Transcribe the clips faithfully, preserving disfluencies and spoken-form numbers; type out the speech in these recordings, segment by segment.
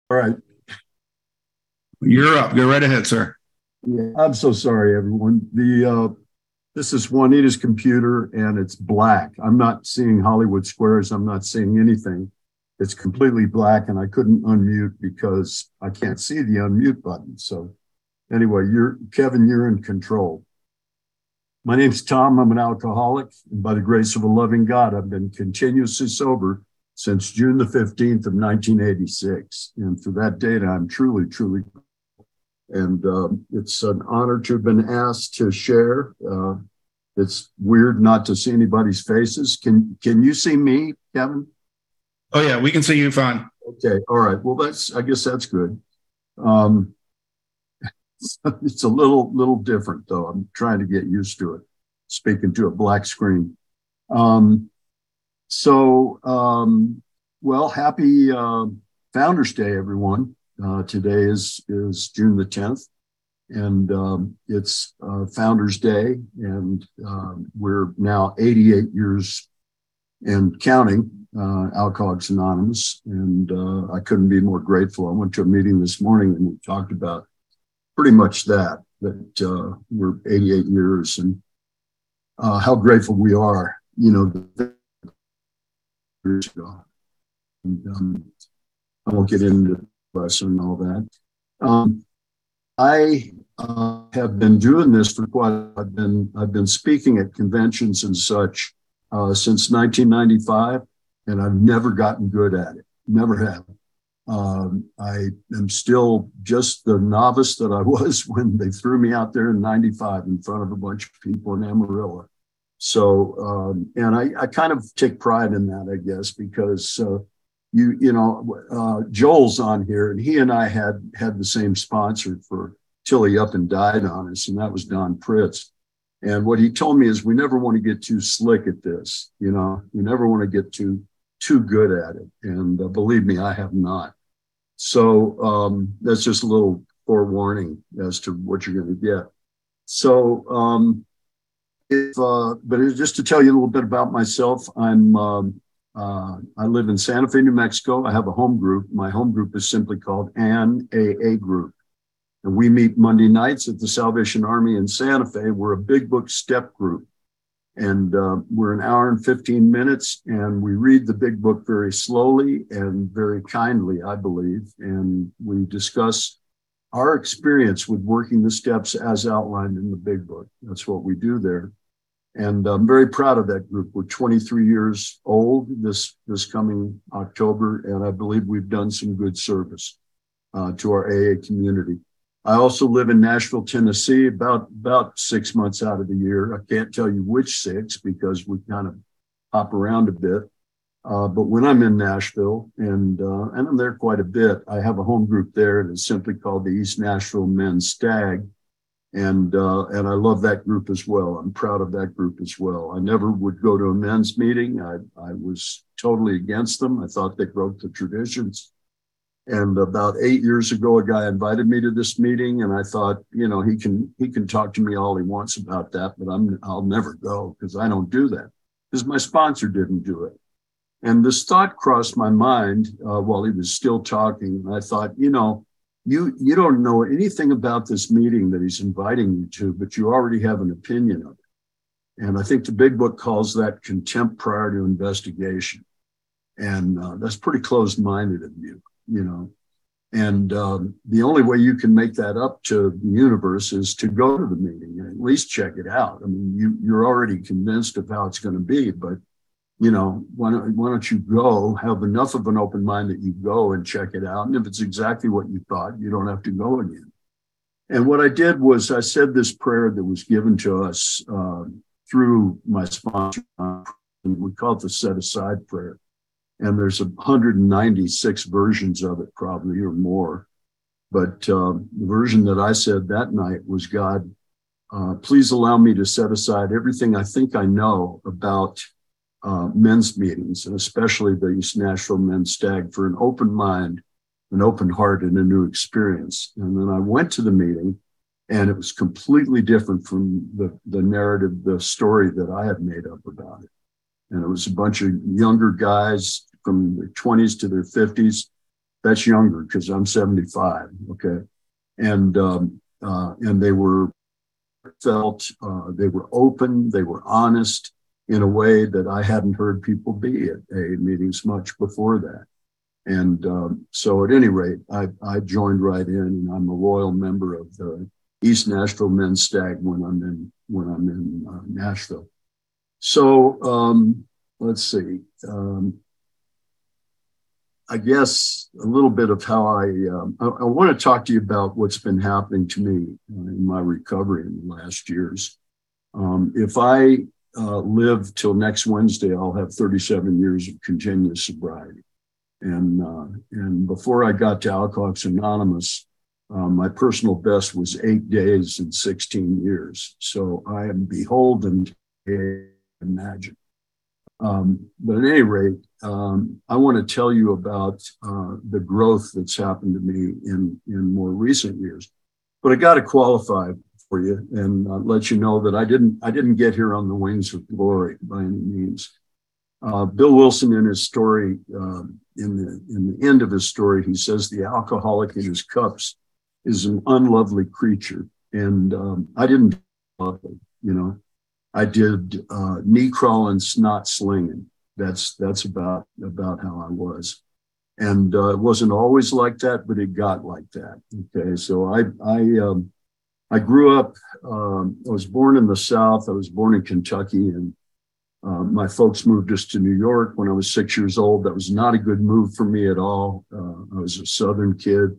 All right. You're up. Go right ahead, sir. Yeah, I'm so sorry, everyone. The uh, This is Juanita's computer, and it's black. I'm not seeing Hollywood squares. I'm not seeing anything. It's completely black, and I couldn't unmute because I can't see the unmute button. So anyway, you're Kevin. You're in control. My name's Tom. I'm an alcoholic, and by the grace of a loving God, I've been continuously sober since June the fifteenth of nineteen eighty-six. And for that date, I'm truly, truly and uh, it's an honor to have been asked to share. Uh, it's weird not to see anybody's faces. Can can you see me, Kevin? Oh yeah, we can see you fine. Okay, all right. Well, that's I guess that's good. Um, it's a little little different though. I'm trying to get used to it. Speaking to a black screen. Um, so, um, well, happy uh, Founders Day, everyone. Uh, today is is June the tenth, and um, it's uh, Founders Day, and um, we're now eighty-eight years and counting, uh, Alcoholics Anonymous, and uh, I couldn't be more grateful. I went to a meeting this morning, and we talked about pretty much that, that uh, we're eighty-eight years, and uh, how grateful we are, you know, years ago. And, um, I won't get into lesson and all that. Um, I uh, have been doing this for quite. I've been I've been speaking at conventions and such uh, since nineteen ninety-five, and I've never gotten good at it. Never have. Um, I am still just the novice that I was when they threw me out there in ninety-five in front of a bunch of people in Amarillo. So, um, and I, I kind of take pride in that, I guess, because. Uh, You you know, uh, Joel's on here, and he and I had had the same sponsor for till he up and died on us, and that was Don Pritz. And what he told me is we never want to get too slick at this. You know, we never want to get too too good at it. And uh, believe me, I have not. So um, that's just a little forewarning as to what you're going to get. So, um, if uh, but just to tell you a little bit about myself, I'm. Um, Uh, I live in Santa Fe, New Mexico. I have a home group. My home group is simply called An A A Group. And we meet Monday nights at the Salvation Army in Santa Fe. We're a big book step group. And uh, we're an hour and fifteen minutes, and we read the big book very slowly and very kindly, I believe. And we discuss our experience with working the steps as outlined in the big book. That's what we do there. And I'm very proud of that group. We're twenty-three years old this, this coming October, and I believe we've done some good service uh, to our A A community. I also live in Nashville, Tennessee, about, about six months out of the year. I can't tell you which six because we kind of hop around a bit. Uh, but when I'm in Nashville, and, uh, and I'm there quite a bit, I have a home group there, and it's simply called the East Nashville Men's Stag. And uh, and I love that group as well. I'm proud of that group as well. I never would go to a men's meeting. I, I was totally against them. I thought they broke the traditions. And about eight years ago, a guy invited me to this meeting, and I thought, you know, he can he can talk to me all he wants about that, but I'm I'll never go because I don't do that because my sponsor didn't do it. And this thought crossed my mind uh, while he was still talking. And I thought, you know. You you don't know anything about this meeting that he's inviting you to, but you already have an opinion of it. And I think the big book calls that contempt prior to investigation. And uh, that's pretty closed-minded of you, you know. And um, the only way you can make that up to the universe is to go to the meeting and at least check it out. I mean, you, you're already convinced of how it's going to be, but you know, why don't, why don't you go, have enough of an open mind that you go and check it out. And if it's exactly what you thought, you don't have to go again. And what I did was I said this prayer that was given to us uh, through my sponsor. And we call it the set aside prayer. And there's one hundred ninety-six versions of it, probably, or more. But uh, the version that I said that night was, God, uh, please allow me to set aside everything I think I know about Uh, men's meetings, and especially the East Nashville Men's Stag, for an open mind, an open heart, and a new experience. And then I went to the meeting, and it was completely different from the, the narrative, the story that I had made up about it. And it was a bunch of younger guys from their twenties to their fifties. That's younger because I'm seventy-five. Okay. And, um, uh, and they were felt, uh, they were open, they were honest in a way that I hadn't heard people be at A A meetings much before that. And um, so at any rate, I, I joined right in, and I'm a loyal member of the East Nashville Men's Stag when I'm in, when I'm in uh, Nashville. So um, let's see. Um, I guess a little bit of how I, um, I, I want to talk to you about what's been happening to me uh, in my recovery in the last years. Um, if I uh, live till next Wednesday, I'll have thirty-seven years of continuous sobriety. And, uh, and before I got to Alcoholics Anonymous, uh, my personal best was eight days and sixteen years. So I am beholden to imagine. Um, but at any rate, um, I want to tell you about uh, the growth that's happened to me in, in more recent years. But I got to qualify for you and uh, let you know that I didn't I didn't get here on the wings of glory by any means. Uh, Bill Wilson, in his story, uh, in the in the end of his story, he says the alcoholic in his cups is an unlovely creature, and um, I didn't love it, you know. I did uh, knee crawling, snot slinging. That's that's about about how I was, and uh, it wasn't always like that, but it got like that. Okay, so I I um, I grew up. Um, I was born in the South. I was born in Kentucky, and uh, my folks moved us to New York when I was six years old. That was not a good move for me at all. Uh, I was a Southern kid,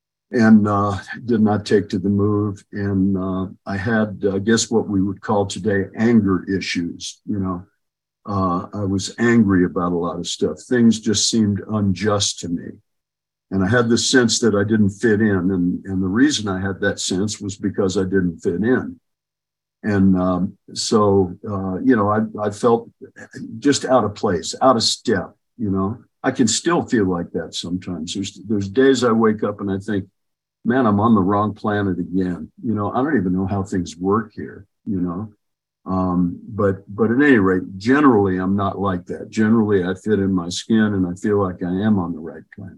and uh, did not take to the move. And uh, I had, I guess, what we would call today anger issues. You know, uh, I was angry about a lot of stuff. Things just seemed unjust to me. And I had the sense that I didn't fit in. And, and the reason I had that sense was because I didn't fit in. And um, so, uh, you know, I, I felt just out of place, out of step, you know. I can still feel like that sometimes. There's, there's days I wake up and I think, man, I'm on the wrong planet again. You know, I don't even know how things work here, you know. Um, but but at any rate, generally, I'm not like that. Generally, I fit in my skin and I feel like I am on the right planet.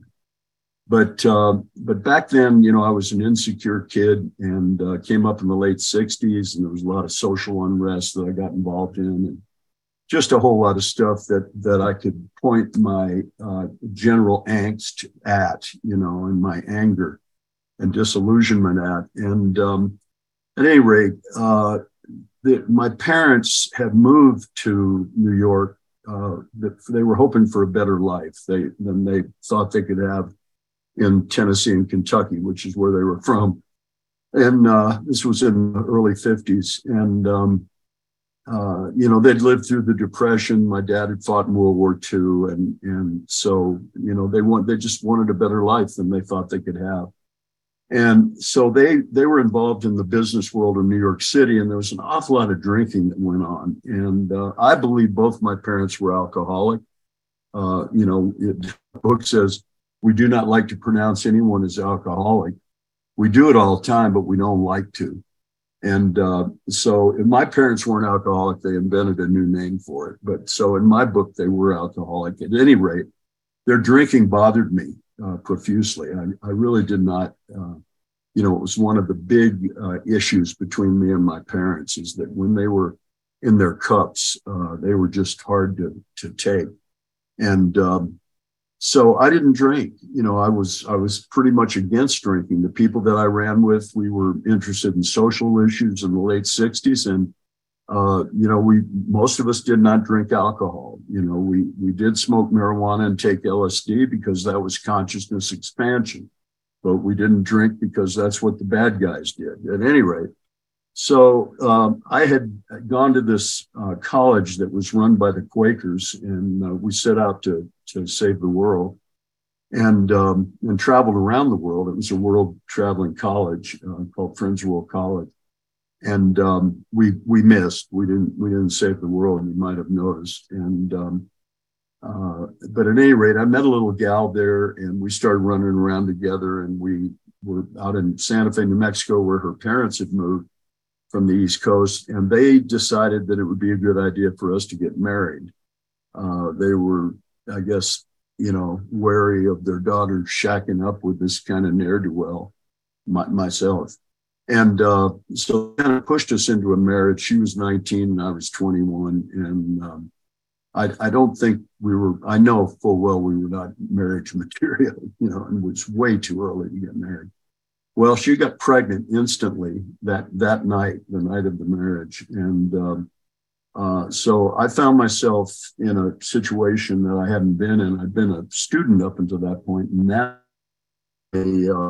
But uh, but back then, you know, I was an insecure kid and uh, came up in the late sixties, and there was a lot of social unrest that I got involved in, and just a whole lot of stuff that that I could point my uh, general angst at, you know, and my anger and disillusionment at. And um, at any rate, uh, the, my parents had moved to New York. Uh, that they were hoping for a better life they, than they thought they could have in Tennessee and Kentucky, which is where they were from. And uh, this was in the early fifties. And, um, uh, you know, they'd lived through the Depression. My dad had fought in World War Two. And, and so, you know, they want, they just wanted a better life than they thought they could have. And so they they were involved in the business world of New York City, and there was an awful lot of drinking that went on. And uh, I believe both my parents were alcoholic. Uh, you know, it, the book says, we do not like to pronounce anyone as alcoholic. We do it all the time, but we don't like to. And uh, so if my parents weren't alcoholic, they invented a new name for it. But so in my book, they were alcoholic. At any rate, their drinking bothered me uh, profusely. I, I really did not, uh, you know, it was one of the big uh, issues between me and my parents, is that when they were in their cups, uh, they were just hard to, to take. And um, so I didn't drink. You know, I was I was pretty much against drinking. The people that I ran with, we were interested in social issues in the late sixties, and uh, you know, we most of us did not drink alcohol. You know, we we did smoke marijuana and take L S D because that was consciousness expansion, but we didn't drink because that's what the bad guys did. At any rate, so um, I had gone to this uh, college that was run by the Quakers, and uh, we set out to to save the world, and um, and traveled around the world. It was a world traveling college uh, called Friends World College, and um, we we missed. We didn't we didn't save the world. You might have noticed. And um, uh, but at any rate, I met a little gal there, and we started running around together. And we were out in Santa Fe, New Mexico, where her parents had moved from the East Coast, and they decided that it would be a good idea for us to get married. Uh, they were, I guess, you know, wary of their daughter shacking up with this kind of ne'er-do-well, my, myself. And uh, so it kind of pushed us into a marriage. She was nineteen and I was twenty-one. And um, I, I don't think we were, I know full well we were not marriage material, you know, and it was way too early to get married. Well, she got pregnant instantly that, that night, the night of the marriage. And um, uh, so I found myself in a situation that I hadn't been in. I'd been a student up until that point, and now a, uh,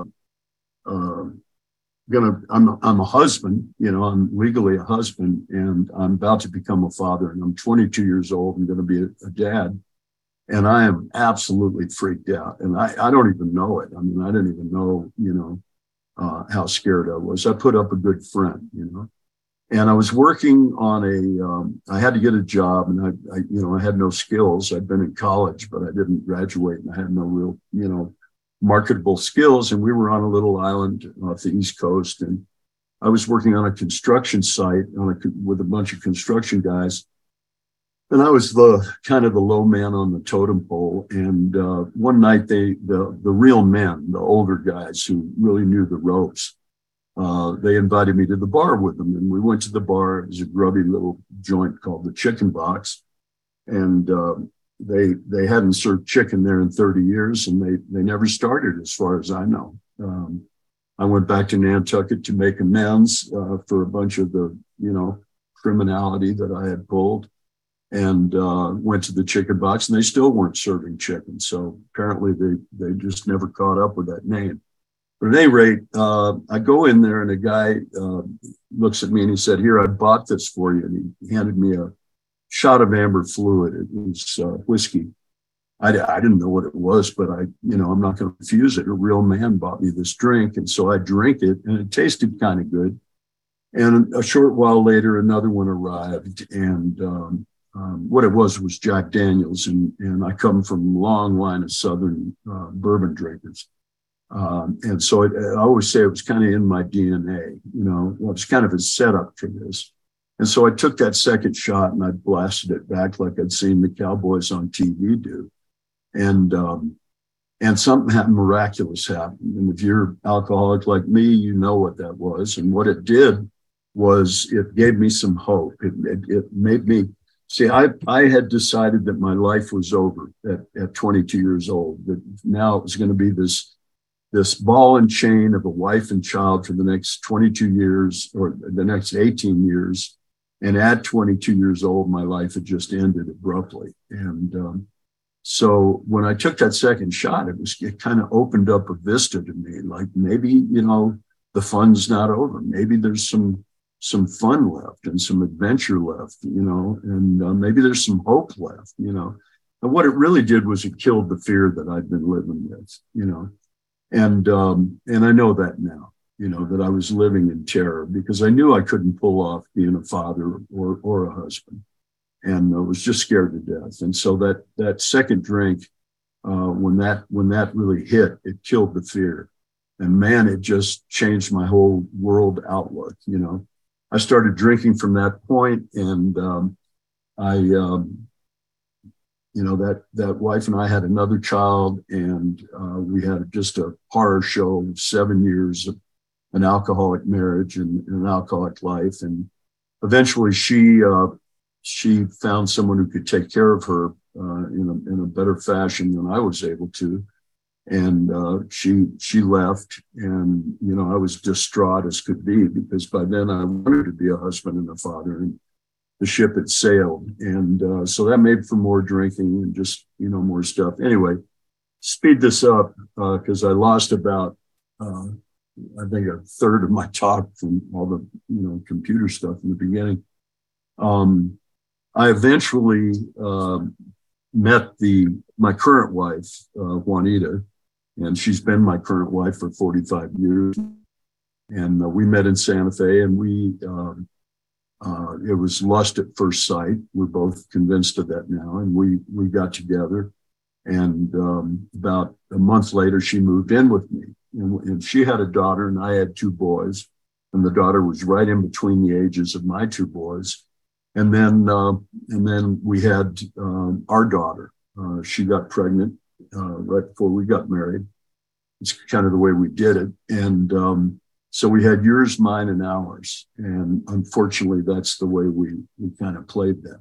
uh, gonna I'm I'm a husband, you know, I'm legally a husband, and I'm about to become a father, and I'm twenty-two years old and going to be a, a dad, and I am absolutely freaked out, and I I don't even know it. I mean, I didn't even know, you know, uh, how scared I was. I put up a good front, you know, and I was working on a. Um, I had to get a job, and I, I you know I had no skills. I'd been in college, but I didn't graduate, and I had no real, you know, marketable skills. And we were on a little island off the East Coast, and I was working on a construction site on a, with a bunch of construction guys. And I was the kind of the low man on the totem pole. And uh, one night, they the the real men, the older guys who really knew the ropes, uh, they invited me to the bar with them. And we went to the bar. It was a grubby little joint called the Chicken Box. And uh, They they hadn't served chicken there in thirty years, and they they never started, as far as I know. Um, I went back to Nantucket to make amends uh, for a bunch of the, you know, criminality that I had pulled, and uh, went to the Chicken Box, and they still weren't serving chicken. So apparently they they just never caught up with that name. But at any rate, uh, I go in there, and a guy uh, looks at me and he said, "Here, I bought this for you," and he handed me a shot of amber fluid. It was uh, whiskey. I, I didn't know what it was, but I, you know, I'm not going to refuse it. A real man bought me this drink. And so I drank it, and it tasted kind of good. And a short while later, another one arrived. And um, um, what it was was Jack Daniels. And, and I come from a long line of Southern uh, bourbon drinkers. Um, and so it, I always say it was kind of in my D N A, you know, it was kind of a setup for this. And so I took that second shot and I blasted it back like I'd seen the Cowboys on T V do. And, um, and something happened, miraculous happened. And if you're alcoholic like me, you know what that was. And what it did was it gave me some hope. It, it, it made me see, I, I had decided that my life was over at, at twenty-two years old, that now it was going to be this, this ball and chain of a wife and child for the next twenty-two years or the next eighteen years. And at twenty-two years old, my life had just ended abruptly. And um, so when I took that second shot, it was it kind of opened up a vista to me. Like maybe, you know, the fun's not over. Maybe there's some some fun left and some adventure left, you know, and uh, maybe there's some hope left, you know. And what it really did was it killed the fear that I'd been living with, you know. And um, and I know that now. You know, that I was living in terror because I knew I couldn't pull off being a father or or a husband, and I was just scared to death. And so that that second drink, uh, when that when that really hit, it killed the fear, and man, it just changed my whole world outlook. You know, I started drinking from that point, and um, I, um, you know, that that wife and I had another child, and uh, we had just a horror show of seven years of an alcoholic marriage and, and an alcoholic life. And eventually she, uh, she found someone who could take care of her, uh, in a, in a better fashion than I was able to. And, uh, she, she left, and, you know, I was distraught as could be because by then I wanted to be a husband and a father, and the ship had sailed. And, uh, so that made for more drinking and just, you know, more stuff. Anyway, speed this up, uh, cause I lost about, uh, I think a third of my talk from all the, you know, computer stuff in the beginning. Um, I eventually uh, met the my current wife, uh, Juanita, and she's been my current wife for forty-five years. And uh, we met in Santa Fe, and we uh, uh, it was lust at first sight. We're both convinced of that now, and we we got together. And um, about a month later, she moved in with me. And, and she had a daughter, and I had two boys. And the daughter was right in between the ages of my two boys. And then, uh, and then we had um, our daughter. Uh, she got pregnant, uh, right before we got married. It's kind of the way we did it. And um, so we had yours, mine, and ours. And unfortunately, that's the way we, we kind of played that.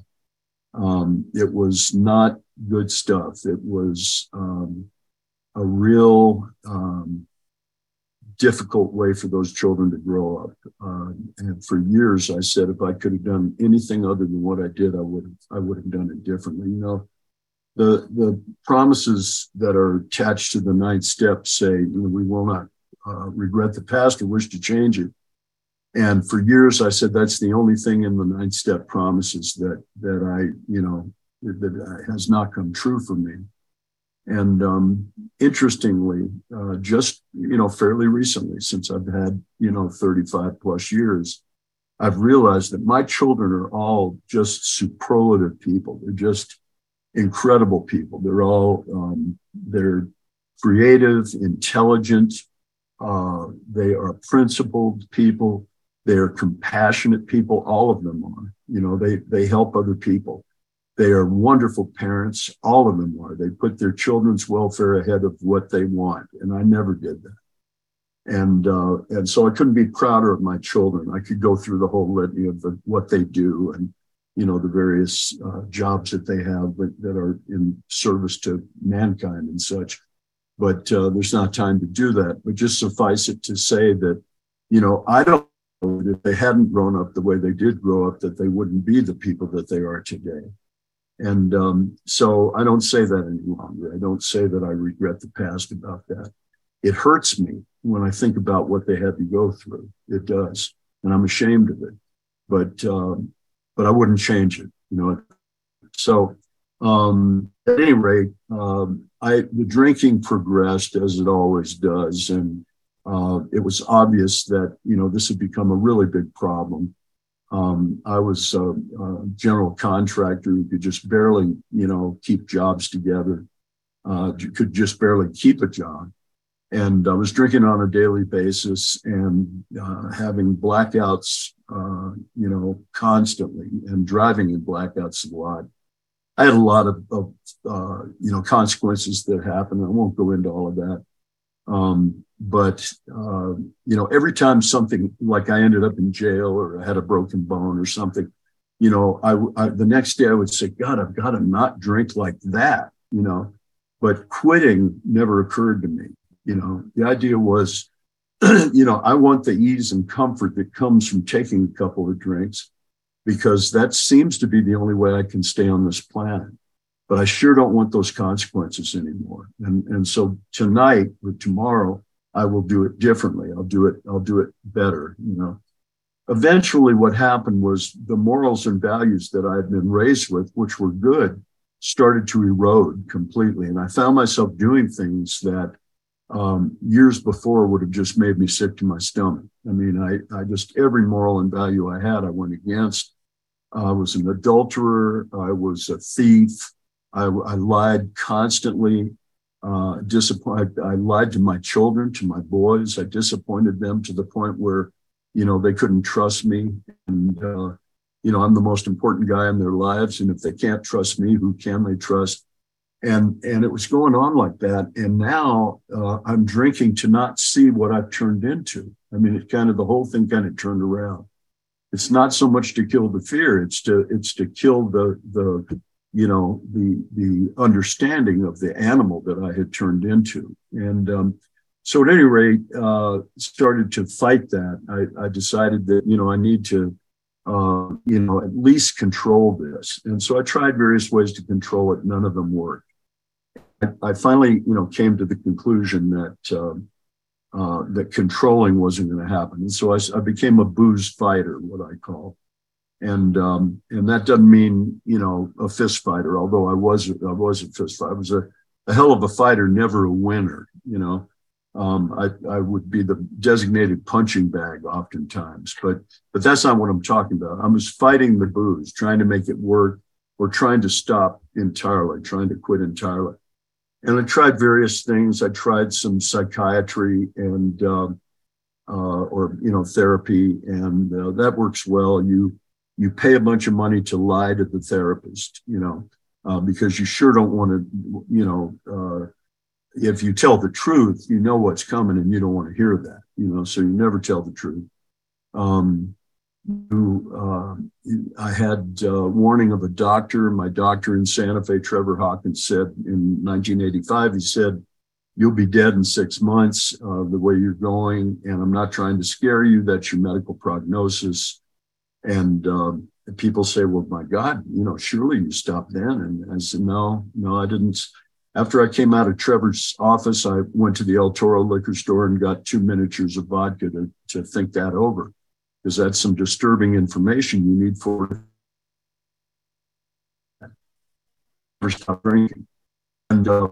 Um, it was not good stuff. It was um, a real um, difficult way for those children to grow up. Uh, and for years, I said, if I could have done anything other than what I did, I would have, I would have done it differently. You know, the the promises that are attached to the ninth step say, you know, we will not uh, regret the past or wish to change it. And for years, I said that's the only thing in the ninth step promises that that I, you know, that has not come true for me. And um, interestingly, uh, just, you know, fairly recently, since I've had, you know, thirty-five plus years, I've realized that my children are all just superlative people. They're just incredible people. They're all, um, they're creative, intelligent. Uh, they are principled people. They're compassionate people. All of them are, you know, they, they help other people. They are wonderful parents. All of them are. They put their children's welfare ahead of what they want. And I never did that. And uh, and so I couldn't be prouder of my children. I could go through the whole litany of the, what they do and, you know, the various uh, jobs that they have that, that are in service to mankind and such. But uh, there's not time to do that. But just suffice it to say that, you know, I don't know that if they hadn't grown up the way they did grow up, that they wouldn't be the people that they are today. And um, so I don't say that any longer. I don't say that I regret the past about that. It hurts me when I think about what they had to go through. It does. And I'm ashamed of it. But um, but I wouldn't change it, you know. So um, at any rate, um, I the drinking progressed as it always does. And uh, it was obvious that, you know, this had become a really big problem. Um, I was a, a general contractor who could just barely, you know, keep jobs together, uh, could just barely keep a job. And I was drinking on a daily basis and uh, having blackouts, uh, you know, constantly and driving in blackouts a lot. I had a lot of, of uh, you know, consequences that happened. I won't go into all of that. Um, but, uh, you know, every time something like I ended up in jail or I had a broken bone or something, you know, I, I the next day I would say, God, I've got to not drink like that, you know, but quitting never occurred to me. You know, the idea was, you know, I want the ease and comfort that comes from taking a couple of drinks because that seems to be the only way I can stay on this planet. But I sure don't want those consequences anymore. And, and so tonight or tomorrow, I will do it differently. I'll do it, I'll do it better, you know. Eventually what happened was the morals and values that I had been raised with, which were good, started to erode completely. And I found myself doing things that um, years before would have just made me sick to my stomach. I mean, I, I just, every moral and value I had, I went against. I was an adulterer. I was a thief. I, I lied constantly, uh, disappointed. I lied to my children, to my boys. I disappointed them to the point where, you know, they couldn't trust me. And, uh, you know, I'm the most important guy in their lives. And if they can't trust me, who can they trust? And, and it was going on like that. And now uh, I'm drinking to not see what I've turned into. I mean, it kind of, the whole thing kind of turned around. It's not so much to kill the fear. It's to, it's to kill the, the, you know, the, the understanding of the animal that I had turned into. And um, so at any rate, uh, started to fight that. I, I decided that, you know, I need to, uh, you know, at least control this. And so I tried various ways to control it. None of them worked. I, I finally, you know, came to the conclusion that, uh, uh, that controlling wasn't going to happen. And so I, I became a booze fighter, what I call. And um, and that doesn't mean, you know, a fist fighter, although I was I was a fist fighter. I was a, a hell of a fighter, never a winner, you know. Um, I, I would be the designated punching bag oftentimes, but but that's not what I'm talking about. I was fighting the booze, trying to make it work or trying to stop entirely, trying to quit entirely. And I tried various things. I tried some psychiatry and um, uh, or, you know, therapy, and uh, that works well. You You pay a bunch of money to lie to the therapist, you know, uh, because you sure don't want to, you know, uh, if you tell the truth, you know what's coming and you don't want to hear that, you know, so you never tell the truth. Um, you, uh, I had uh, warning of a doctor. My doctor in Santa Fe, Trevor Hawkins, said in nineteen eighty-five, he said, "You'll be dead in six months uh, the way you're going. And I'm not trying to scare you. That's your medical prognosis." And um, people say, "Well, my God, you know, surely you stopped then." And I said, no, no, I didn't. After I came out of Trevor's office, I went to the El Toro liquor store and got two miniatures of vodka to, to think that over, because that's some disturbing information you need for never stop drinking. And uh,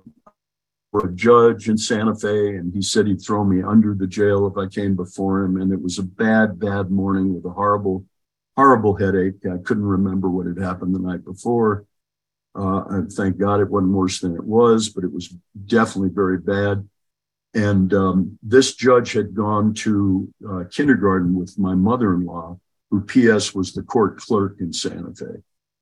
for a judge in Santa Fe, and he said he'd throw me under the jail if I came before him. And it was a bad, bad morning with a horrible, horrible headache. I couldn't remember what had happened the night before. Uh, and thank God it wasn't worse than it was, but it was definitely very bad. And um, this judge had gone to uh, kindergarten with my mother-in-law, who P S was the court clerk in Santa Fe.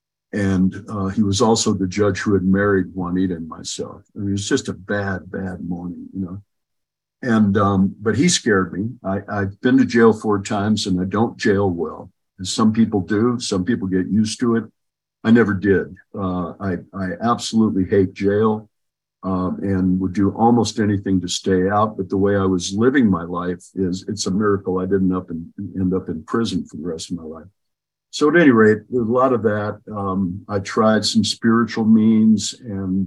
And uh, he was also the judge who had married Juanita and myself. I mean, it was just a bad, bad morning, you know. And, um, but he scared me. I, I've been to jail four times and I don't jail well. And some people do. Some people get used to it. I never did. Uh, I, I absolutely hate jail um, and would do almost anything to stay out. But the way I was living my life is, it's a miracle I didn't up and end up in prison for the rest of my life. So at any rate, there's a lot of that. Um, I tried some spiritual means, and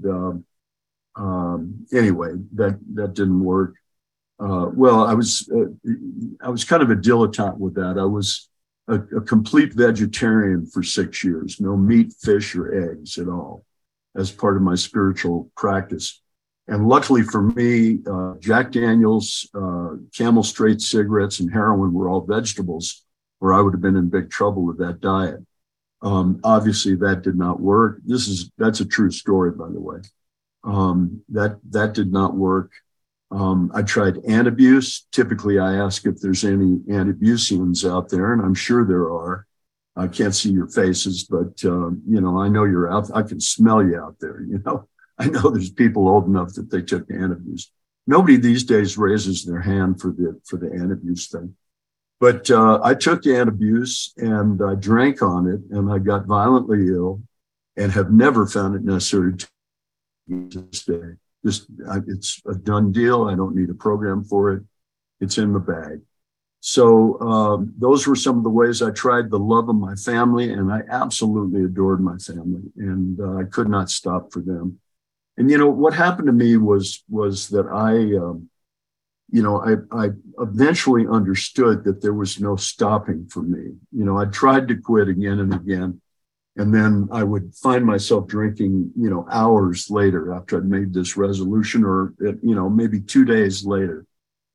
uh, um, anyway, that that didn't work. Uh, well, I was uh, I was kind of a dilettante with that. I was a, a complete vegetarian for six years, no meat, fish, or eggs at all, as part of my spiritual practice. And luckily for me, uh, Jack Daniels, uh, Camel Straight cigarettes, and heroin were all vegetables, or I would have been in big trouble with that diet. Um, obviously, that did not work. This is that's a true story, by the way. Um, that that did not work. Um, I tried Antabuse. Typically, I ask if there's any Antabusians out there, and I'm sure there are. I can't see your faces, but uh, you know, I know you're out. I can smell you out there. You know, I know there's people old enough that they took Antabuse. Nobody these days raises their hand for the for the Antabuse thing. But uh, I took Antabuse and I drank on it, and I got violently ill, and have never found it necessary to stay. Just I, it's a done deal. I don't need a program for it. It's in the bag. So um, those were some of the ways I tried the love of my family, and I absolutely adored my family, and uh, I could not stop for them. And you know what happened to me was was that I. Um, you know, I, I eventually understood that there was no stopping for me. You know, I tried to quit again and again, and then I would find myself drinking, you know, hours later after I'd made this resolution, or, you know, maybe two days later.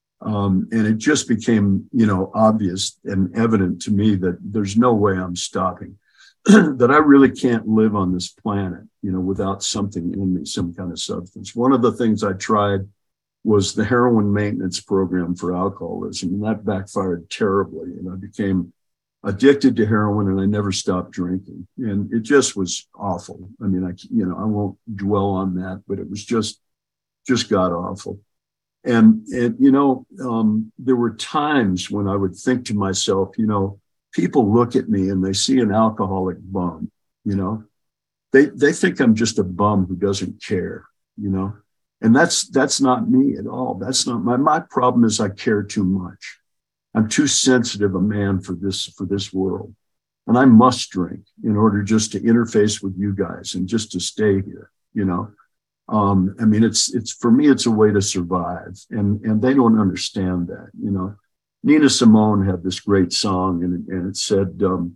Um, and it just became, you know, obvious and evident to me that there's no way I'm stopping, that I really can't live on this planet, you know, without something in me, some kind of substance. One of the things I tried was the heroin maintenance program for alcoholism, and that backfired terribly. And I became addicted to heroin, and I never stopped drinking. And it just was awful. I mean, I, you know, I won't dwell on that, but it was just, just god awful. And, and you know, um, there were times when I would think to myself, you know, people look at me and they see an alcoholic bum, you know, they, they think I'm just a bum who doesn't care, you know. And that's that's not me at all. That's not my my problem is I care too much. I'm too sensitive a man for this for this world. And I must drink in order just to interface with you guys and just to stay here, you know. Um, I mean, it's it's for me, it's a way to survive. And and they don't understand that, you know. Nina Simone had this great song, and, and it said, um,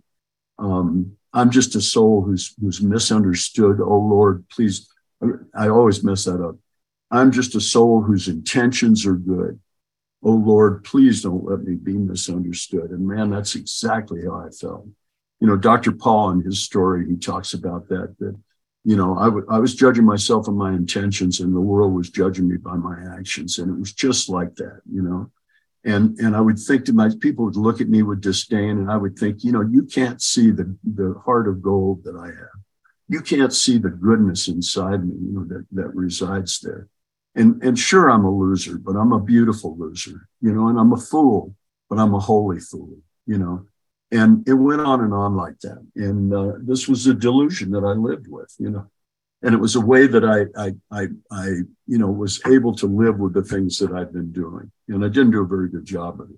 um, I'm just a soul who's who's misunderstood. Oh Lord, please. I always mess that up. I'm just a soul whose intentions are good. Oh, Lord, please don't let me be misunderstood. And man, that's exactly how I felt. You know, Doctor Paul, in his story, he talks about that, that, you know, I, w- I was judging myself on my intentions, and the world was judging me by my actions. And it was just like that, you know. And and I would think to my people would look at me with disdain, and I would think, you know, you can't see the, the heart of gold that I have. you can't see the goodness inside me, you know, that, that resides there. And, and sure, I'm a loser, but I'm a beautiful loser, you know, and I'm a fool, but I'm a holy fool, you know. And it went on and on like that. And uh, this was a delusion that I lived with, you know. And it was a way that I, I, I, I, you know, was able to live with the things that I'd been doing. And I didn't do a very good job of it.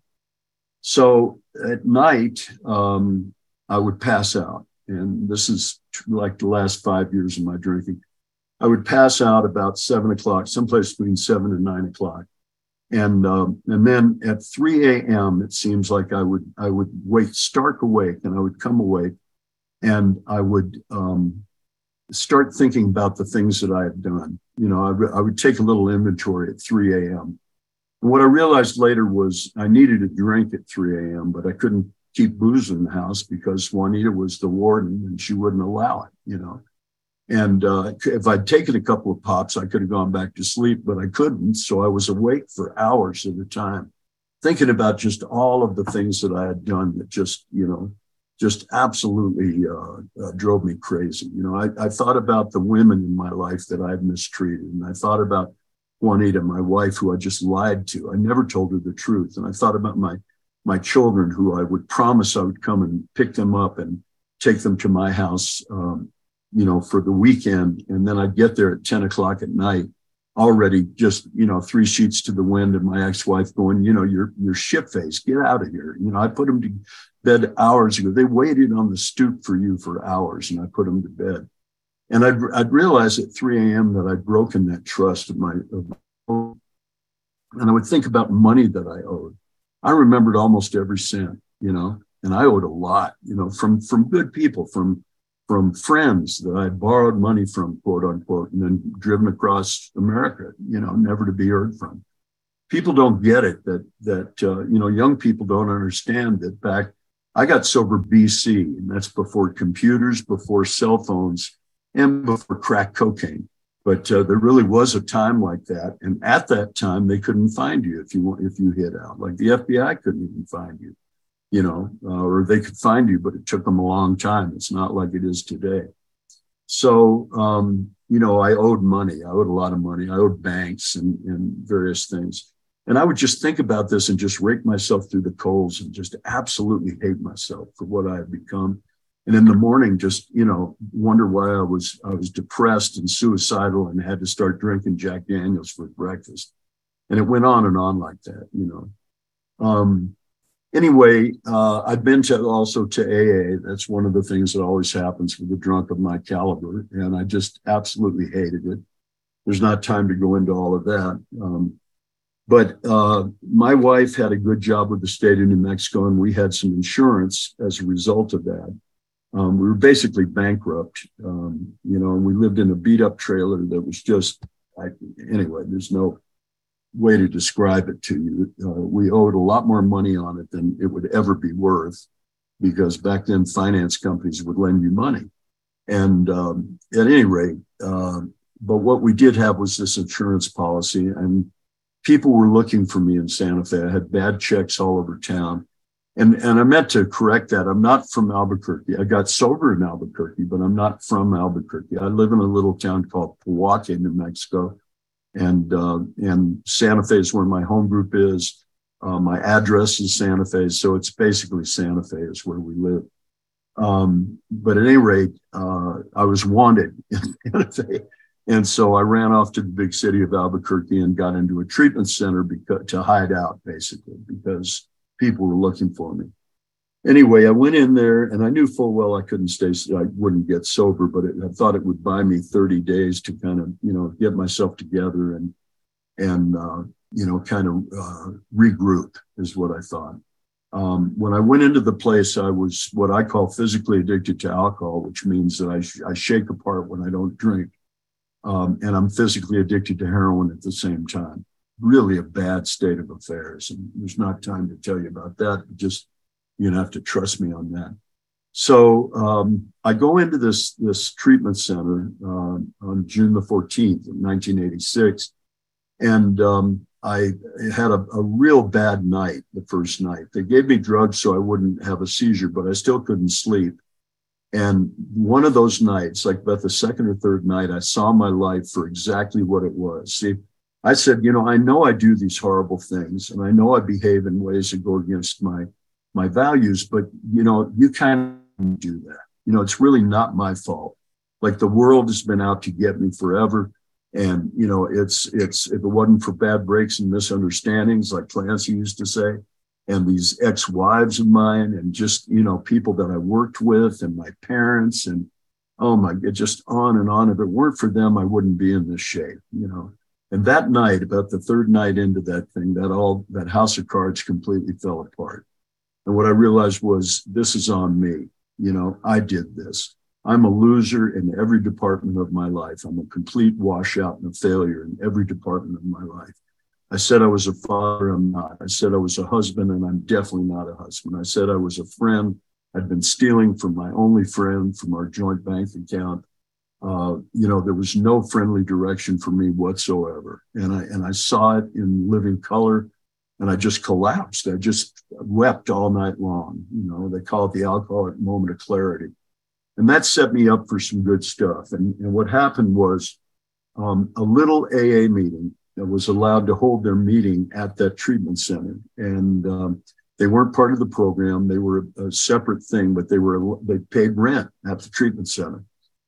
So at night, um, I would pass out. And this is like the last five years of my drinking. I would pass out about seven o'clock, someplace between seven and nine o'clock. And um, and then at three a.m., it seems like I would I would wake stark awake, and I would come awake, and I would um, start thinking about the things that I had done. You know, I, w- I would take a little inventory at three a.m. And what I realized later was I needed a drink at three a.m., but I couldn't keep booze in the house because Juanita was the warden and she wouldn't allow it, you know. And uh, if I'd taken a couple of pops, I could have gone back to sleep, but I couldn't. So I was awake for hours at a time, thinking about just all of the things that I had done that just, you know, just absolutely uh, uh, drove me crazy. You know, I, I thought about the women in my life that I had mistreated. And I thought about Juanita, my wife, who I just lied to. I never told her the truth. And I thought about my my children, who I would promise I would come and pick them up and take them to my house, um, you know, for the weekend. And then I'd get there at ten o'clock at night, already just, you know, three sheets to the wind, and my ex-wife going, you know, you're, you're shit-faced, get out of here. You know, I put them to bed hours ago. They waited on the stoop for you for hours, and I put them to bed. And I'd, I'd realize at three a.m. that I'd broken that trust of my, of my own. And I would think about money that I owed. I remembered almost every cent, you know, and I owed a lot, you know, from, from good people, from, from friends that I borrowed money from, quote unquote, and then driven across America, you know, never to be heard from. People don't get it, that, that, uh, you know, young people don't understand that back, I got sober B C, and that's before computers, before cell phones, and before crack cocaine. But uh, there really was a time like that. And at that time, they couldn't find you if you if you hid out. Like the F B I couldn't even find you, you know, uh, or they could find you, but it took them a long time. It's not like it is today. So, um, you know, I owed money. I owed a lot of money. I owed banks and, and various things. And I would just think about this and just rake myself through the coals and just absolutely hate myself for what I had become. And in the morning, just, you know, wonder why I was, I was depressed and suicidal and had to start drinking Jack Daniels for breakfast. And it went on and on like that, you know. Um, anyway, uh, I've been to also to A A. That's one of the things that always happens with a drunk of my caliber. And I just absolutely hated it. There's not time to go into all of that. Um, but uh, my wife had a good job with the state of New Mexico, and we had some insurance as a result of that. Um, we were basically bankrupt, um, you know, and we lived in a beat up trailer that was just, I, anyway, there's no way to describe it to you. Uh, we owed a lot more money on it than it would ever be worth, because back then finance companies would lend you money. And um, at any rate, uh, but what we did have was this insurance policy, and people were looking for me in Santa Fe. I had bad checks all over town. And, and I meant to correct that. I'm not from Albuquerque. I got sober in Albuquerque, but I'm not from Albuquerque. I live in a little town called Pewaukee, New Mexico. And, uh, and Santa Fe is where my home group is. Uh, my address is Santa Fe. So it's basically Santa Fe is where we live. Um, but at any rate, uh, I was wanted in Santa Fe. And so I ran off to the big city of Albuquerque and got into a treatment center because, to hide out, basically, because people were looking for me. Anyway, I went in there, and I knew full well I couldn't stay, I wouldn't get sober, but it, I thought it would buy me thirty days to kind of, you know, get myself together and, and, uh, you know, kind of uh, regroup is what I thought. Um, when I went into the place, I was what I call physically addicted to alcohol, which means that I, sh- I shake apart when I don't drink. Um, and I'm physically addicted to heroin at the same time. Really a bad state of affairs. And there's not time to tell you about that. Just, you have to trust me on that. So um, I go into this, this treatment center uh, on June the fourteenth of nineteen eighty-six. And um, I had a, a real bad night the first night. They gave me drugs so I wouldn't have a seizure, but I still couldn't sleep. And one of those nights, like about the second or third night, I saw my life for exactly what it was. See, I said, you know, I know I do these horrible things, and I know I behave in ways that go against my my values, but, you know, you kind of do that. You know, it's really not my fault. Like, the world has been out to get me forever. And, you know, it's, it's, if it wasn't for bad breaks and misunderstandings, like Clancy used to say, and these ex-wives of mine, and just, you know, people that I worked with, and my parents, and, oh my, it just on and on. If it weren't for them, I wouldn't be in this shape, you know. And that night, about the third night into that thing, that all, that house of cards completely fell apart. And what I realized was, this is on me. You know, I did this. I'm a loser in every department of my life. I'm a complete washout and a failure in every department of my life. I said I was a father, I'm not. I said I was a husband, and I'm definitely not a husband. I said I was a friend. I'd been stealing from my only friend, from our joint bank account. Uh, you know, there was no friendly direction for me whatsoever. And I, and I saw it in living color. And I just collapsed. I just wept all night long. You know, they call it the alcoholic moment of clarity. And that set me up for some good stuff. And, and what happened was um, a little A A meeting that was allowed to hold their meeting at that treatment center. And um, they weren't part of the program. They were a separate thing, but they were they paid rent at the treatment center.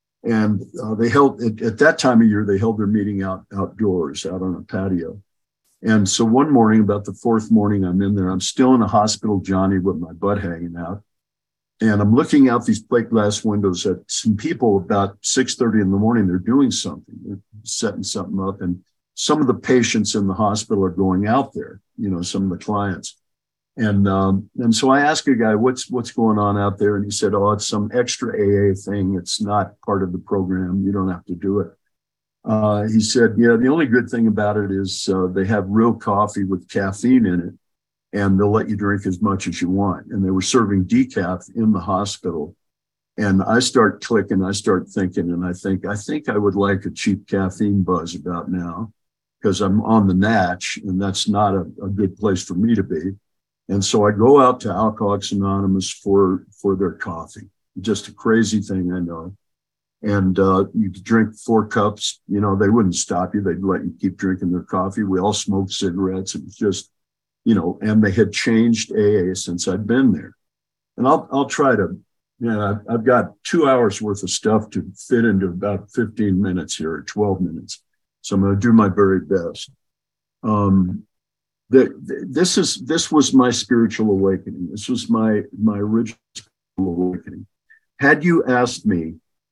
And uh, they held, at, at that time of year, they held their meeting out outdoors, out on a patio. And so one morning, about the fourth morning, I'm in there. I'm still in a hospital, Johnny, with my butt hanging out. And I'm looking out these plate glass windows at some people about six thirty in the morning. They're doing something. They're setting something up. And some of the patients in the hospital are going out there, you know, some of the clients. And um, and so I asked a guy, what's what's going on out there? And he said, oh, it's some extra A A thing. It's not part of the program. You don't have to do it. Uh, he said, yeah, the only good thing about it is uh, they have real coffee with caffeine in it, and they'll let you drink as much as you want. And they were serving decaf in the hospital. And I start clicking, I start thinking, and I think, I think I would like a cheap caffeine buzz about now, because I'm on the natch, and that's not a, a good place for me to be. And so I go out to Alcoholics Anonymous for, for their coffee. Just a crazy thing, I know. And uh, you could drink four cups, you know, they wouldn't stop you. They'd let you keep drinking their coffee. We all smoked cigarettes. It was just, you know, and they had changed A A since I'd been there. And I'll, I'll try to, you know, I've, I've got two hours worth of stuff to fit into about fifteen minutes here, or twelve minutes. So I'm going to do my very best. Um, the, the, this is, this was my spiritual awakening. This was my, my original awakening. Had you asked me,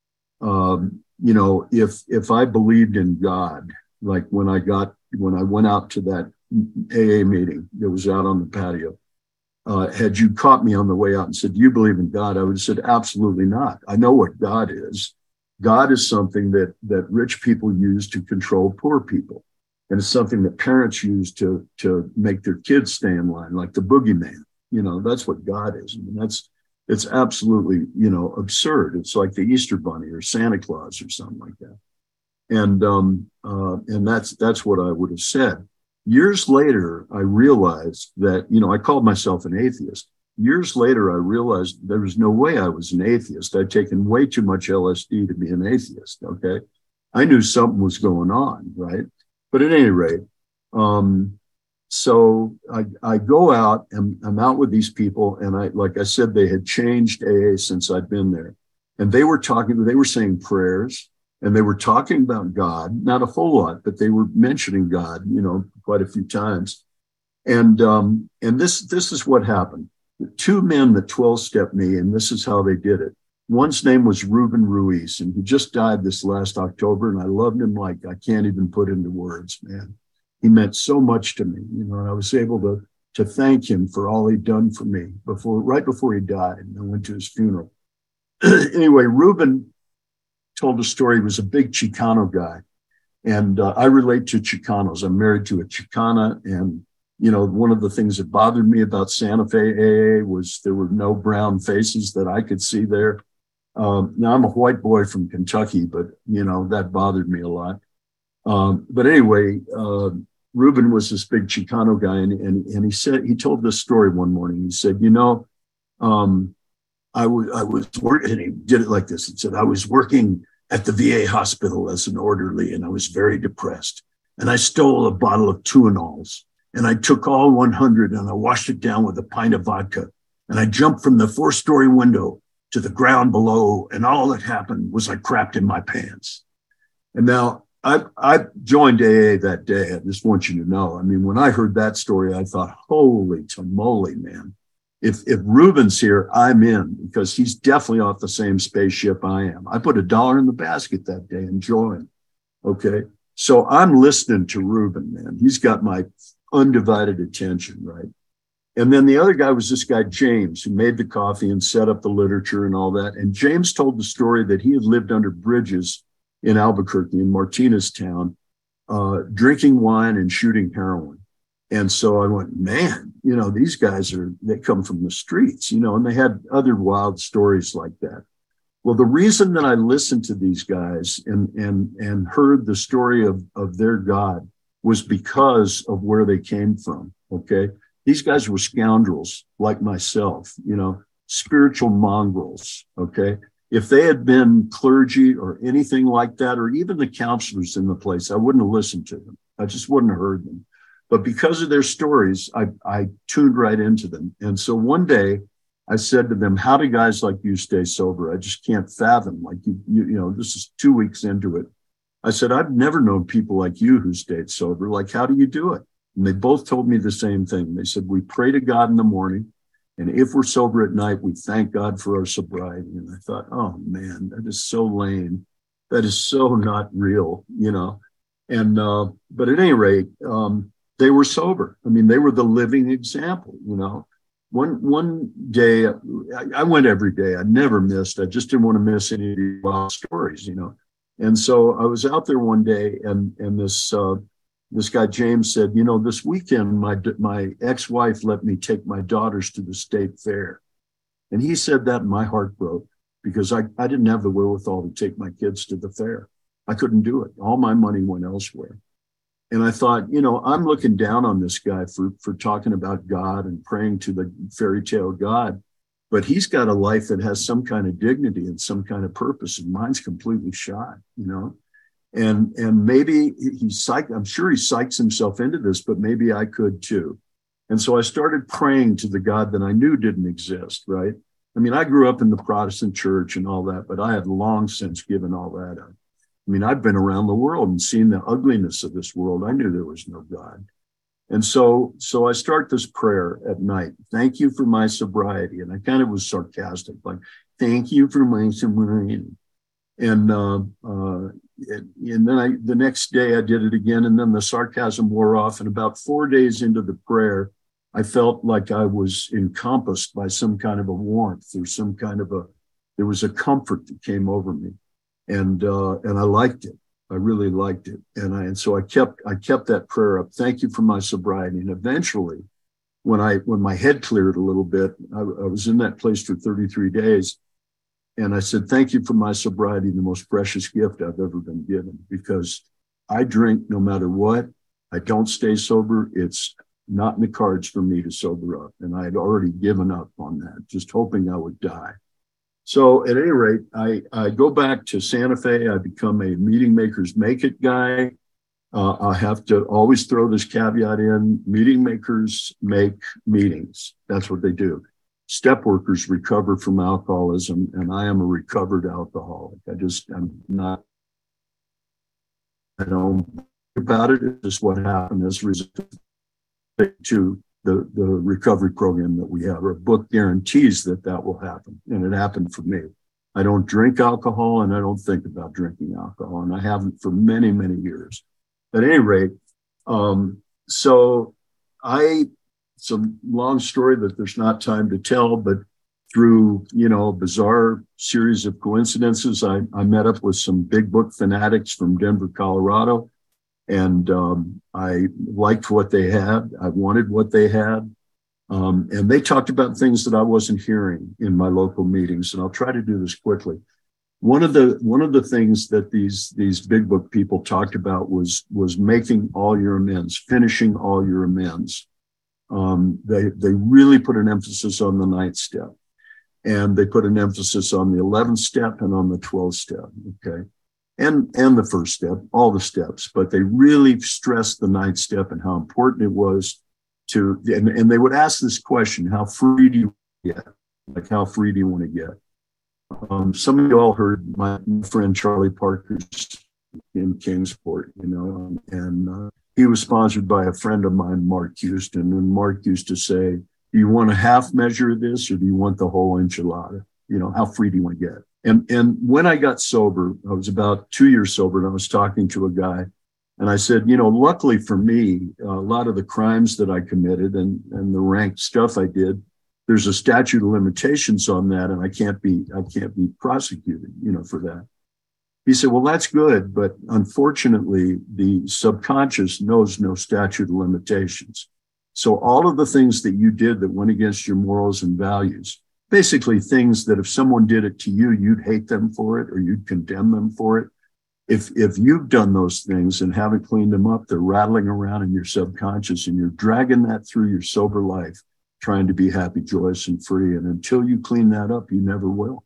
Um, you know, if if I believed in God, like when I got when I went out to that A A meeting that was out on the patio, uh, had you caught me on the way out and said, "Do you believe in God?" I would have said, "Absolutely not. I know what God is. God is something that that rich people use to control poor people, and it's something that parents use to to make their kids stay in line, like the boogeyman. You know, that's what God is. I mean, that's." It's absolutely, you know, absurd. It's like the Easter Bunny or Santa Claus or something like that. And um, uh, and that's that's what I would have said. Years later, I realized that, you know, I called myself an atheist. Years later, I realized there was no way I was an atheist. I'd taken way too much L S D to be an atheist, okay? I knew something was going on, right? But at any rate, um, So I, I go out and I'm out with these people. And I, like I said, they had changed A A since I'd been there. And they were talking, they were saying prayers, and they were talking about God, not a whole lot, but they were mentioning God, you know, quite a few times. And, um, and this, this is what happened. The two men that twelve-stepped me, and this is how they did it. One's name was Ruben Ruiz, and he just died this last October. And I loved him like I can't even put into words, man. He meant so much to me, you know, and I was able to, to thank him for all he'd done for me before, right before he died. And I went to his funeral. Anyway, Ruben told a story. He was a big Chicano guy. And uh, I relate to Chicanos. I'm married to a Chicana. And, you know, one of the things that bothered me about Santa Fe A A was there were no brown faces that I could see there. Um, now, I'm a white boy from Kentucky, but, you know, that bothered me a lot. Um, but anyway, uh, Ruben was this big Chicano guy, and, and, and he said, he told this story one morning. He said, you know, um, I was, I was working, and he did it like this. He said, I was working at the V A hospital as an orderly, and I was very depressed. And I stole a bottle of Tuinals, and I took all one hundred and I washed it down with a pint of vodka. And I jumped from the four-story window to the ground below, and all that happened was I crapped in my pants. And now I, I joined A A that day. I just want you to know. I mean, when I heard that story, I thought, holy tamale, man. If, if Ruben's here, I'm in, because he's definitely off the same spaceship I am. I put a dollar in the basket that day and joined. Okay. So I'm listening to Ruben, man. He's got my undivided attention, right? And then the other guy was this guy, James, who made the coffee and set up the literature and all that. And James told the story that he had lived under bridges in Albuquerque, in Martinez town, uh, drinking wine and shooting heroin. And so I went, man, you know, these guys are, they come from the streets, you know, and they had other wild stories like that. Well, the reason that I listened to these guys and, and, and heard the story of, of their God was because of where they came from. Okay. These guys were scoundrels like myself, you know, spiritual mongrels. Okay. If they had been clergy or anything like that, or even the counselors in the place, I wouldn't have listened to them. I just wouldn't have heard them. But because of their stories, I, I tuned right into them. And so one day I said to them, how do guys like you stay sober? I just can't fathom, like, you, you, you know, this is two weeks into it. I said, I've never known people like you who stayed sober. Like, how do you do it? And they both told me the same thing. They said, we pray to God in the morning, and if we're sober at night, we thank God for our sobriety. And I thought, oh man, that is so lame. That is so not real, you know? And, uh, but at any rate, um, they were sober. I mean, they were the living example, you know? One, one day, I, I went every day. I never missed. I just didn't want to miss any of these wild stories, you know? And so I was out there one day, and, and this, uh, this guy, James, said, you know, this weekend, my, my ex-wife let me take my daughters to the state fair. And he said that, and my heart broke, because I, I didn't have the wherewithal to take my kids to the fair. I couldn't do it. All my money went elsewhere. And I thought, you know, I'm looking down on this guy for, for talking about God and praying to the fairy tale God, but he's got a life that has some kind of dignity and some kind of purpose, and mine's completely shot, you know? And, and maybe he's psyched, I'm sure he psychs himself into this, but maybe I could too. And so I started praying to the God that I knew didn't exist, right? I mean, I grew up in the Protestant church and all that, but I had long since given all that up. I mean, I've been around the world and seen the ugliness of this world. I knew there was no God. And so, so I start this prayer at night. Thank you for my sobriety. And I kind of was sarcastic, like, thank you for my sobriety. And, uh, uh, and then I, the next day I did it again, and then the sarcasm wore off. And about four days into the prayer, I felt like I was encompassed by some kind of a warmth, or some kind of a, there was a comfort that came over me. And, uh, and I liked it. I really liked it. And I, and so I kept, I kept that prayer up. Thank you for my sobriety. And eventually, when I, when my head cleared a little bit, I, I was in that place for thirty-three days. And I said, thank you for my sobriety, the most precious gift I've ever been given, because I drink no matter what. I don't stay sober. It's not in the cards for me to sober up. And I had already given up on that, just hoping I would die. So at any rate, I, I go back to Santa Fe. I become a Meeting Makers Make It guy. Uh, I have to always throw this caveat in: meeting makers make meetings. That's what they do. Step workers recover from alcoholism, and I am a recovered alcoholic. I just, I'm not, I don't think about it. It's just what happened as a result to the, the recovery program that we have. Our book guarantees that that will happen, and it happened for me. I don't drink alcohol, and I don't think about drinking alcohol, and I haven't for many, many years. At any rate, um, so I, it's a long story that there's not time to tell, but through, you know, a bizarre series of coincidences, I, I met up with some big book fanatics from Denver, Colorado. And um, I liked what they had. I wanted what they had. Um, and they talked about things that I wasn't hearing in my local meetings. And I'll try to do this quickly. One of the one of the things that these these big book people talked about was was making all your amends, finishing all your amends. Um, they they really put an emphasis on the ninth step. And they put an emphasis on the eleventh step and on the twelfth step, okay? And, and the first step, all the steps, but they really stressed the ninth step and how important it was to, and, and they would ask this question, how free do you get? Like, how free do you want to get? Um, some of you all heard my friend Charlie Parker's in Kingsport, you know, and uh, he was sponsored by a friend of mine, Mark Houston, and Mark used to say, do you want a half measure of this or do you want the whole enchilada? You know, how free do you want to get? And, and when I got sober, I was about two years sober, and I was talking to a guy, and I said, you know, luckily for me, a lot of the crimes that I committed and, and the rank stuff I did, there's a statute of limitations on that, and I can't be, I can't be prosecuted, you know, for that. He said, well, that's good, but unfortunately, the subconscious knows no statute of limitations. So all of the things that you did that went against your morals and values, basically things that if someone did it to you, you'd hate them for it or you'd condemn them for it. If, if you've done those things and haven't cleaned them up, they're rattling around in your subconscious and you're dragging that through your sober life, trying to be happy, joyous, and free. And until you clean that up, you never will.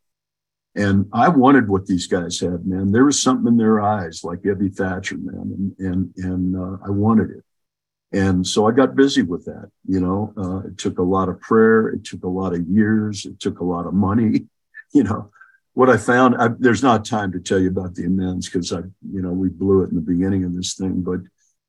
And I wanted what these guys had, man. There was something in their eyes, like Evie Thatcher, man, and and, and uh, I wanted it. And so I got busy with that. You know, uh, it took a lot of prayer. It took a lot of years. It took a lot of money. You know, what I found, I, there's not time to tell you about the amends because I, you know, we blew it in the beginning of this thing, but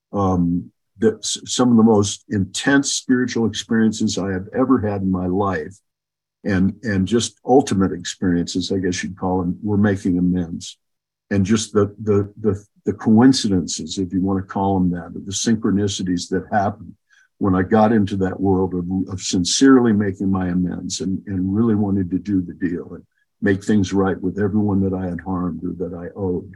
um, the, some of the most intense spiritual experiences I have ever had in my life, and and just ultimate experiences, I guess you'd call them, were making amends. And just the the the the coincidences, if you want to call them that, the synchronicities that happened when I got into that world of, of sincerely making my amends and, and really wanted to do the deal and make things right with everyone that I had harmed or that I owed.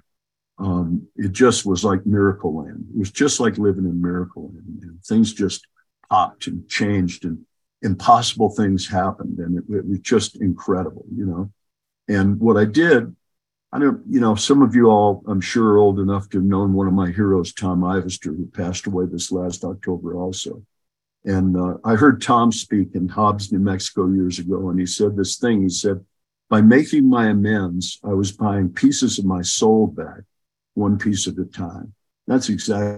Um, it just was like Miracle Land. It was just like living in Miracle Land. And things just popped and changed and impossible things happened. And it, it was just incredible, you know. And what I did, I don't, you know, some of you all, I'm sure, are old enough to have known one of my heroes, Tom Ivester, who passed away this last October also. And uh, I heard Tom speak in Hobbs, New Mexico years ago, and he said this thing. He said, by making my amends, I was buying pieces of my soul back, one piece at a time. That's exactly.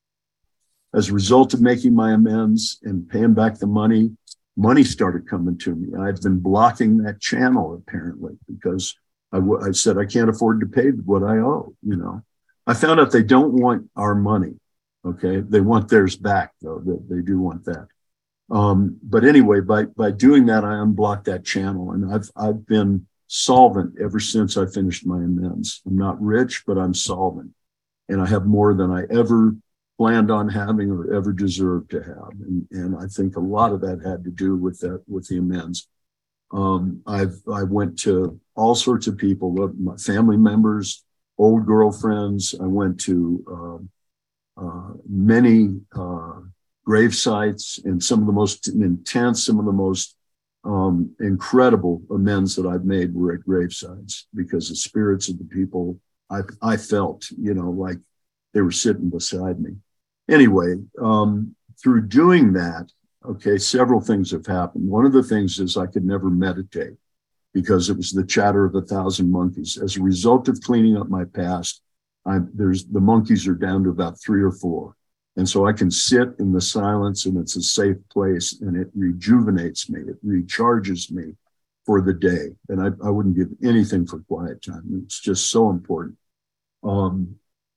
As a result of making my amends and paying back the money, money started coming to me. I've been blocking that channel, apparently, because I, w- I said, I can't afford to pay what I owe, you know. I found out they don't want our money, okay? They want theirs back, though. They, they do want that. Um, but anyway, by by doing that, I unblocked that channel, and I've I've been solvent ever since I finished my amends. I'm not rich, but I'm solvent, and I have more than I ever planned on having or ever deserved to have. And and I think a lot of that had to do with that, with the amends. Um, I've I went to all sorts of people, my family members, old girlfriends. I went to uh, uh, many. Uh, grave sites, and some of the most intense, some of the most um, incredible amends that I've made were at grave sites, because the spirits of the people I, I felt, you know, like they were sitting beside me. Anyway, um, through doing that, okay, several things have happened. One of the things is I could never meditate because it was the chatter of a thousand monkeys. As a result of cleaning up my past, I, there's the monkeys are down to about three or four. And so I can sit in the silence, and it's a safe place, and it rejuvenates me. It recharges me for the day. And I, I wouldn't give anything for quiet time. It's just so important. Um,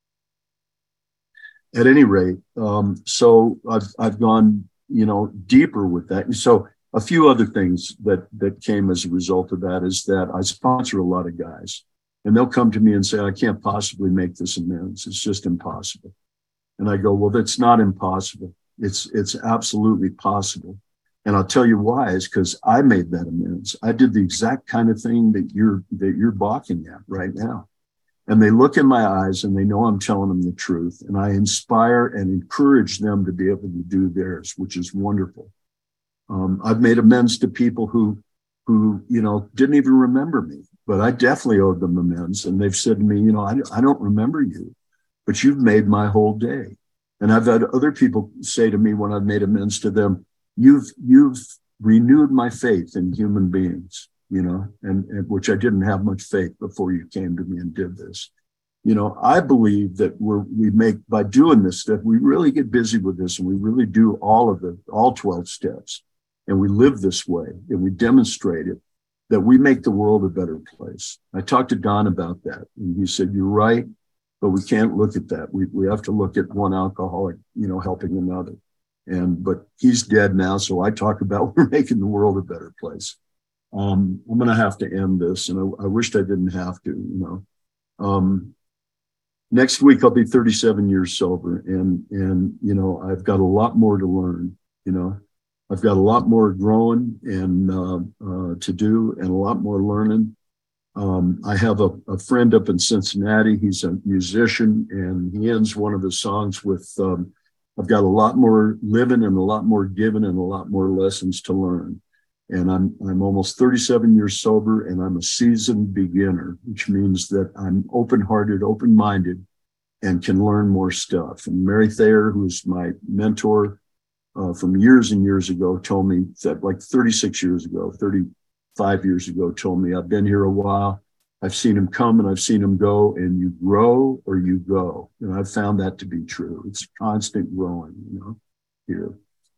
at any rate, um, so I've, I've gone, you know, deeper with that. And so a few other things that, that came as a result of that is that I sponsor a lot of guys, and they'll come to me and say, I can't possibly make this amends. It's just impossible. And I go, well, that's not impossible. It's it's absolutely possible. And I'll tell you why, is because I made that amends. I did the exact kind of thing that you're that you're balking at right now. And they look in my eyes and they know I'm telling them the truth. And I inspire and encourage them to be able to do theirs, which is wonderful. Um, I've made amends to people who who, you know, didn't even remember me, but I definitely owed them amends. And they've said to me, you know, I, I don't remember you, but you've made my whole day. And I've had other people say to me when I've made amends to them, you've, you've renewed my faith in human beings. you know, and, and which I didn't have much faith before you came to me and did this. You know, I believe that we're, we make, by doing this stuff, we really get busy with this and we really do all of the, all twelve steps, and we live this way and we demonstrate it, that we make the world a better place. I talked to Don about that and he said, you're right, but we can't look at that. We, we have to look at one alcoholic, you know, helping another. And, but he's dead now. So I talk about we're making the world a better place. Um, I'm going to have to end this, and I, I wished I didn't have to, you know. Um, Next week, I'll be thirty-seven years sober, and, and, you know, I've got a lot more to learn, you know, I've got a lot more growing and, uh, uh, to do, and a lot more learning. Um, I have a, a friend up in Cincinnati. He's a musician, and he ends one of his songs with, um, I've got a lot more living and a lot more giving and a lot more lessons to learn. And I'm, I'm almost thirty-seven years sober, and I'm a seasoned beginner, which means that I'm open-hearted, open-minded, and can learn more stuff. And Mary Thayer, who's my mentor uh, from years and years ago, told me that, like thirty-six years ago, thirty-five years ago, told me, I've been here a while. I've seen him come and I've seen him go, and you grow or you go. And I've found that to be true. It's constant growing, you know, here.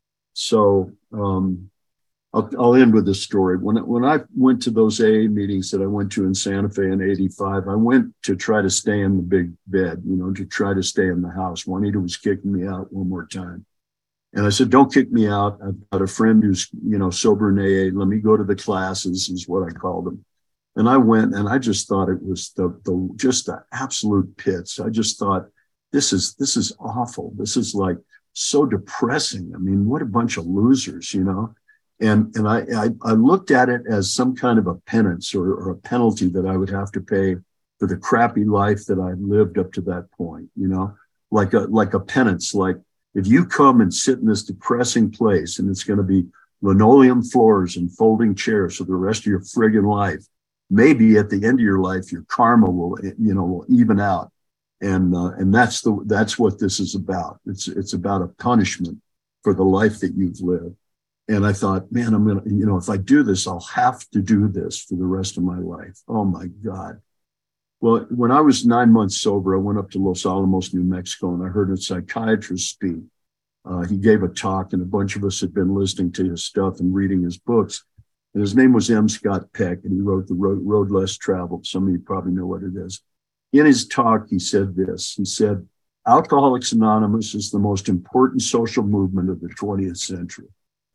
So, um, I'll, I'll end with this story. When, when I went to those A A meetings that I went to in Santa Fe in eighty-five, I went to try to stay in the big bed, you know, to try to stay in the house. Juanita was kicking me out one more time. And I said, don't kick me out. I've got a friend who's, you know, sober in A A. Let me go to the classes, is what I called them. And I went, and I just thought it was the, the just the absolute pits. I just thought, this is, this is awful. This is like so depressing. I mean, what a bunch of losers, you know? And, and I, I, I looked at it as some kind of a penance or, or a penalty that I would have to pay for the crappy life that I lived up to that point, you know, like a, like a penance. Like, if you come and sit in this depressing place and it's going to be linoleum floors and folding chairs for the rest of your friggin' life, maybe at the end of your life, your karma will, you know, will even out. And, uh, and that's the, that's what this is about. It's, it's about a punishment for the life that you've lived. And I thought, man, I'm going to, you know, if I do this, I'll have to do this for the rest of my life. Oh my God. Well, when I was nine months sober, I went up to Los Alamos, New Mexico, and I heard a psychiatrist speak. Uh, he gave a talk, and a bunch of us had been listening to his stuff and reading his books. And his name was M. Scott Peck, and he wrote The Road, Road Less Traveled. Some of you probably know what it is. In his talk, he said this. He said, Alcoholics Anonymous is the most important social movement of the twentieth century.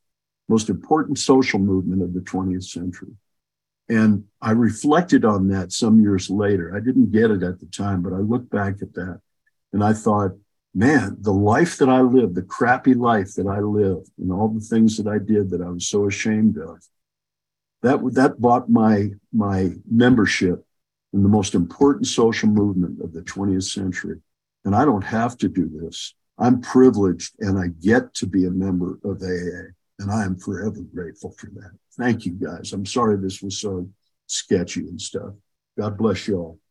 Most important social movement of the twentieth century. And I reflected on that some years later. I didn't get it at the time, but I looked back at that and I thought, man, the life that I lived, the crappy life that I lived, and all the things that I did that I was so ashamed of, that, that bought my, my membership in the most important social movement of the twentieth century. And I don't have to do this. I'm privileged and I get to be a member of A A. And I am forever grateful for that. Thank you, guys. I'm sorry this was so sketchy and stuff. God bless you all.